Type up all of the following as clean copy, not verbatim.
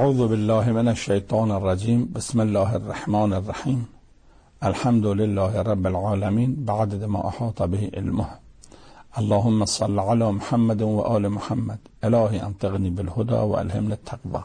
اعوذ بالله من الشیطان الرجیم. بسم الله الرحمن الرحیم. الحمد لله رب العالمین بعدد ما احاط به علمه. اللهم صل علی محمد و آل محمد. الهی انطقنی بالهدى و الهمنی التقوی.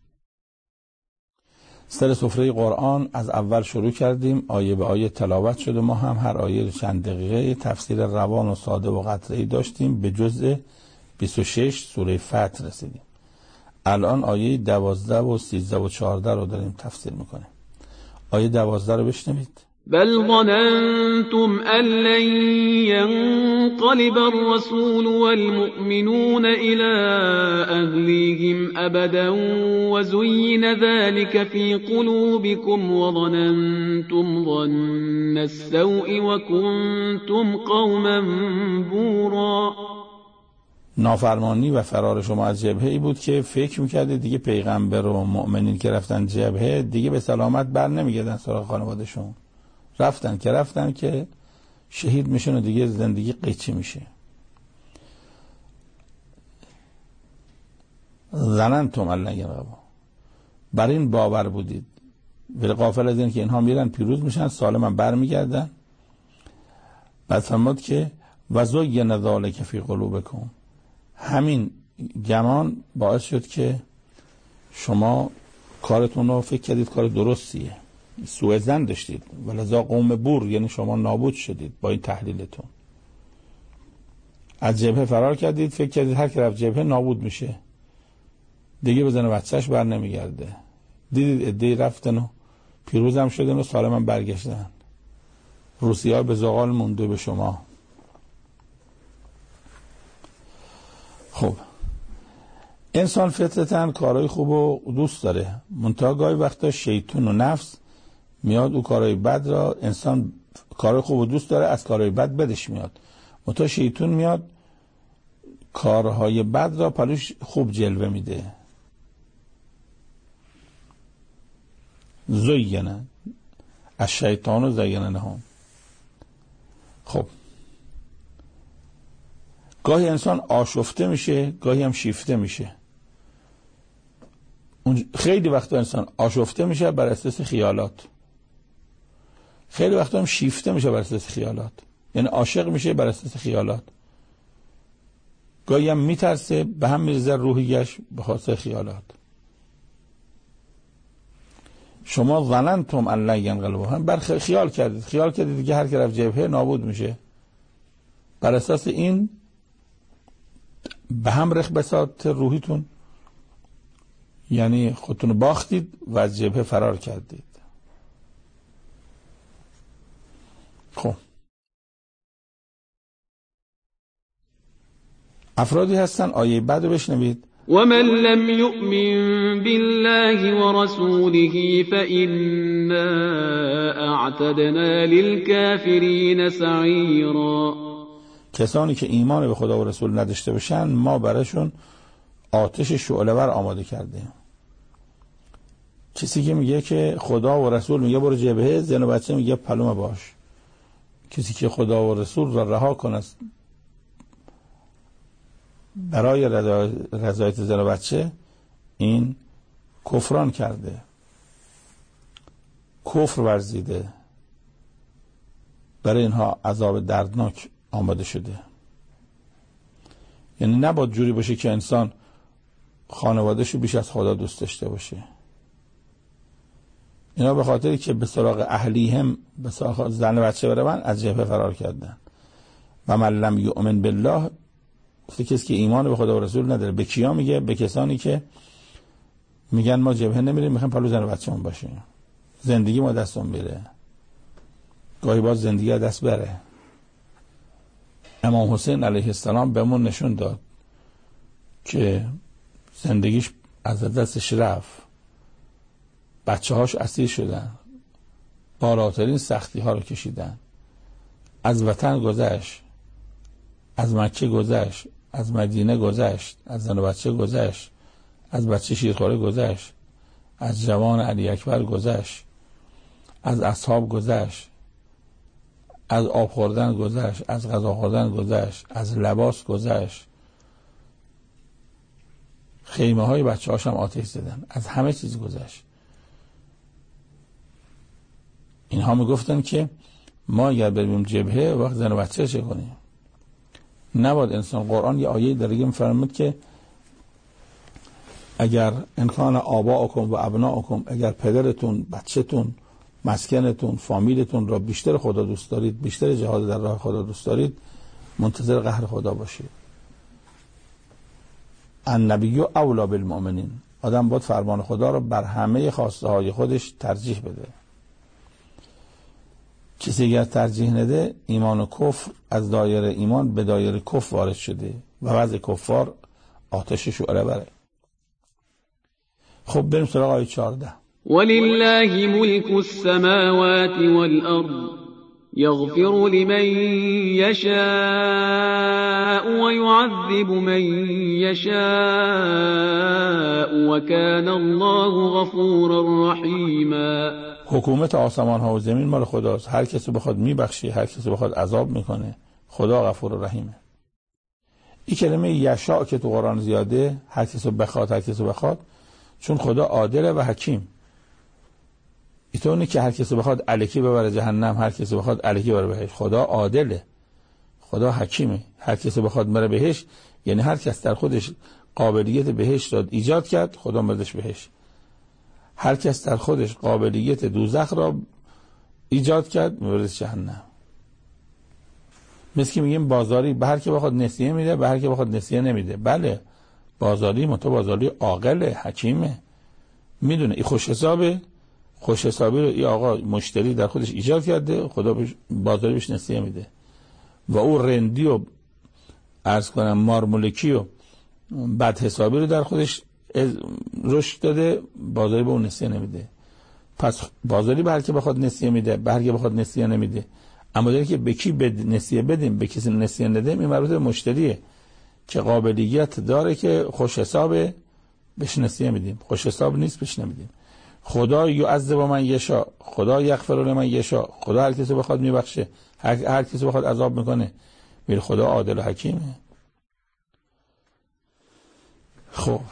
سر سفره قرآن از اول شروع کردیم، آیه به آیه تلاوت شد و ما هم هر آیه چند دقیقه تفسیر روان و ساده و قطعی داشتیم. به جزء 26 سوره فتح رسیدیم. الان آیه 12 و 13 و 14 رو داریم تفسیر میکنیم. آیه 12 رو بشنوید. بل ظننتم أن لن ينقلب الرسول والمؤمنون إلى أهليهم أبدا وزين ذلك في قلوبكم وظننتم ظن السوء وكنتم قوما بورا. نافرمانی و فرار شما از جبهه ای بود که فکر میکردید دیگه پیغمبر و مؤمنین که رفتن جبهه دیگه به سلامت بر نمیگردن سراغ خانوادهشون. رفتن که شهید میشن و دیگه زندگی قیچی میشه. ظننتم الله ینقلبوا، بر این باور بودید، ولی غافل از این که اینها میرن پیروز میشن، سالما برمیگردن. بعد فرمود که وزین ذلک فی قلوبکم، همین گمان باعث شد که شما کارتون رو فکر کردید کار درستیه، سوء ظن داشتید، ولذا قوم بور، یعنی شما نابود شدید با این تحلیلتون. از جبهه فرار کردید، فکر کردید هر که رفت جبهه نابود میشه، دیگه بزنه بچهش بر نمیگرده. دیدید عده‌ای رفتن و پیروز هم شدن و سالم هم برگشتن. روسیه به زغال مونده به شما. خب انسان فطرتاً کارهای خوب و دوست داره، منتها گاهی وقتا شیطان و نفس میاد او کارهای بد را، انسان کارهای خوب و دوست داره، از کارهای بد بدش میاد، منتها شیطان میاد کارهای بد را پلوش خوب جلوه میده. زینه الشیطان و زینه لهم. خب گاهی انسان آشفته میشه، گاهی هم شیفته میشه. خیلی وقتا انسان آشفته میشه بر اساس خیالات، خیلی وقتا هم شیفته میشه بر اساس خیالات، یعنی عاشق میشه بر اساس خیالات. گاهی هم میترسه، به هم میرزه روحیش به خاطر خیالات. شما ظننتم ان لن ینقلبوا، هم بر خیال کردید که هر که رفت جبهه نابود میشه. بر اساس این به هم رخ بساط روحیتون، یعنی خودتون باختید و از جبهه فرار کردید. خب افرادی هستن، آیه بعد رو بشنوید. ومن لم يؤمن بالله ورسوله فإنا اعتدنا للكافرين سعيرا. کسانی که ایمان به خدا و رسول نداشته باشن ما براشون آتش شعله‌ور آماده کردیم. کسی که میگه که خدا و رسول میگه برو جبهه، زن و بچه میگه پلوم باش. کسی که خدا و رسول را رها کنه برای رضایت زن و بچه، این کفران کرده، کفر ورزیده. برای اینها عذاب دردناک آماده شده. یعنی نباید جوری باشه که انسان خانوادهشو بیش از خدا دوست داشته باشه. اینا به خاطری که به سراغ اهلیهم، به سراغ زن و بچه برون، از جبهه فرار کردن. و من لم یؤمن بالله، کسی که ایمان به خدا و رسول نداره. به کیا میگه؟ به کسانی که میگن ما جبهه نمیریم، میخوایم پلو زن و بچه‌مون باشیم، زندگی ما دستمون میره. گاهی باز زندگی دست بره. امام حسین علیه السلام بهمون نشون داد که زندگیش از دستش رفت، بچه هاش اسیر شدن، بالاترین سختی ها رو کشیدن، از وطن گذشت، از مکه گذشت، از مدینه گذشت، از زن و بچه گذشت، از بچه شیرخواره گذشت، از جوان علی اکبر گذشت، از اصحاب گذشت، از آب خوردن گذشت، از غذا خوردن گذشت، از لباس گذشت. خیمه های بچه هاش هم آتش زدن، از همه چیز گذشت. اینها میگفتن که ما اگر بریم جبهه وقت زن و بچه چه کنیم؟ نباید انسان. قرآن یه آیه دیگه میفرمود که اگر انکان آباءکم و ابناءکم، اگر پدرتون، بچه‌تون، مسکنتون، فامیلتون را بیشتر خدا دوست دارید، بیشتر جهاد در راه خدا دوست دارید، منتظر قهر خدا باشید. النبی اولی بالمؤمنین، آدم باید فرمان خدا را بر همه خواسته های خودش ترجیح بده. کسی اگر ترجیح نده، ایمان و کفر از دایره ایمان به دایره کفر وارد شده و وضع کفار آتش شعله بره. خب بریم سراغ آیه 14. ولله ملك السماوات والأرض يغفر لمن يشاء ويعذب من يشاء وكان الله غفورا رحيما. حکومت آسمان ها و زمین مال خداست. هر کسی بخواد میبخشه، هر کسی بخواد عذاب میکنه. خدا غفور و رحیمه. این کلمه یشاء که تو قرآن زیاده، هر کسی بخواد، هر کسی بخواد، چون خدا عادل و حکیم. اینطوری که هر کسی بخواد الکی ببره جهنم، هر کسی بخواد الکی بره بهشت. خدا عادله، خدا حکیمه. هر کسی بخواد بره بهشت، یعنی هر کس در خودش قابلیت بهشت داد ایجاد کرد، خدا بردش بهشت. هر کس در خودش قابلیت دوزخ را ایجاد کرد، میبردش جهنم. مثل که میگیم بازاری به هر کی بخواد نسیه میده، به هر کی بخواد نسیه نمیده. بله بازاری بازاری عاقله، حکیمه، میدونه این خوش حسابه. خوش حسابی رو این آقا مشتری در خودش ایجاد کرده، خدا بازاری بهش نسیه میده. و او رندی و عرض کنم مارمولکی و بد حسابی رو در خودش رشد داده، بازاری به اون نسیه نمیده. پس بازاری به هر کی بخواد نسیه میده، به هر کی بخواد نسیه نمیده. اما داره که به کی نسیه بدیم، به کسی نسیه ندیم، این مربوط به مشتریه که قابلیت داره که خوش حسابه، بهش نسیه میدیم. خوش حساب نیست، بهش نمیدیم. خدا یعذب من یشاء، خدا یغفر لمن یشاء، خدا هر کسی بخواد میبخشه، هر کسی بخواد عذاب میکنه. میگه خدا عادل و حکیمه. خب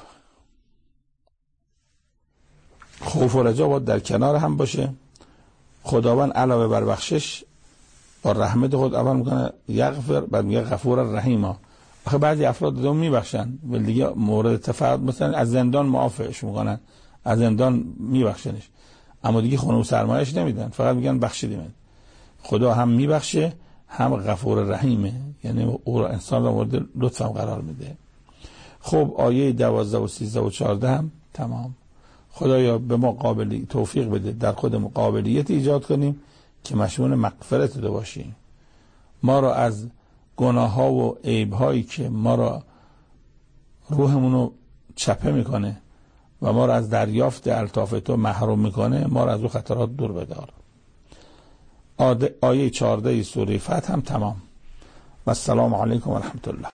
خوف و رجا باید در کنار هم باشه. خداوند علاوه بر بخشش با رحمت خود اول میکنه یغفر، بعد میگه غفور رحیم. آخه بعضی افراد دوم میبخشن ولی دیگه مورد تفاوت، مثلا از زندان معافش میکنن، از زندان میبخشنش، اما دیگه خونه و سرمایه‌اش نمیدن، فقط میگن بخشیدیم. خدا هم میبخشه هم غفور رحیمه، یعنی او انسان را مورد لطف هم قرار میده. خب آیه 12 و 13 و 14 هم تمام. خدایا به ما توفیق بده در خودمون قابلیت ایجاد کنیم که مشمول مغفرت داشته باشیم. ما را از گناه ها و عیب هایی که ما را روحمون رو چپه میکنه و ما را از دریافت الطاف تو محروم میکنه، ما را از اون خطرات دور بدار. آیه 14 سوره فتح هم تمام. و السلام علیکم و رحمت الله.